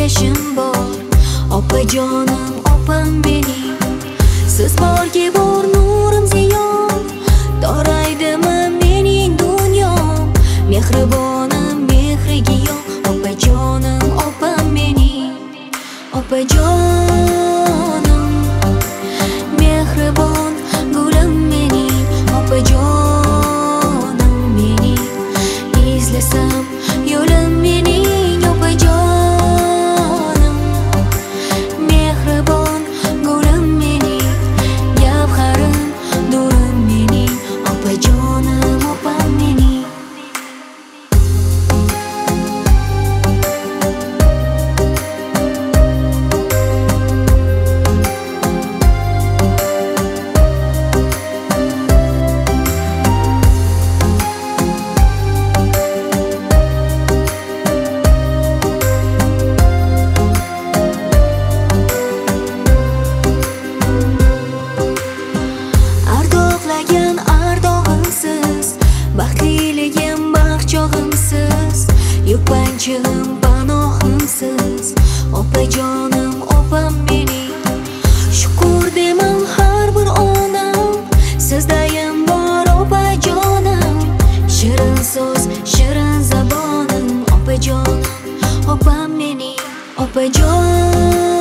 yashim bor. Opajonim, opam mening, siz borki bor nurim ziyon. Doraydimi mening dunyom, mehribonim mehriga yon. Opajonim, opam mening, opajonim, mehribon gulim mening. Opajonim mening, izlasam yo'lim mening. Opajonim, mehribon gulim mening, gavharim nurim mening. Opajonim, opam mening. Ardoqlagan ardog'imsiz, baxtliligim baxchog'imsiz, yupanchig'im panohimsiz. Opajonim, opam mening, shukur deman har bir onam, sizdayam bor opajonim. Shirin so'z, shirin zabonim, opajonim, opam mening, opajonim.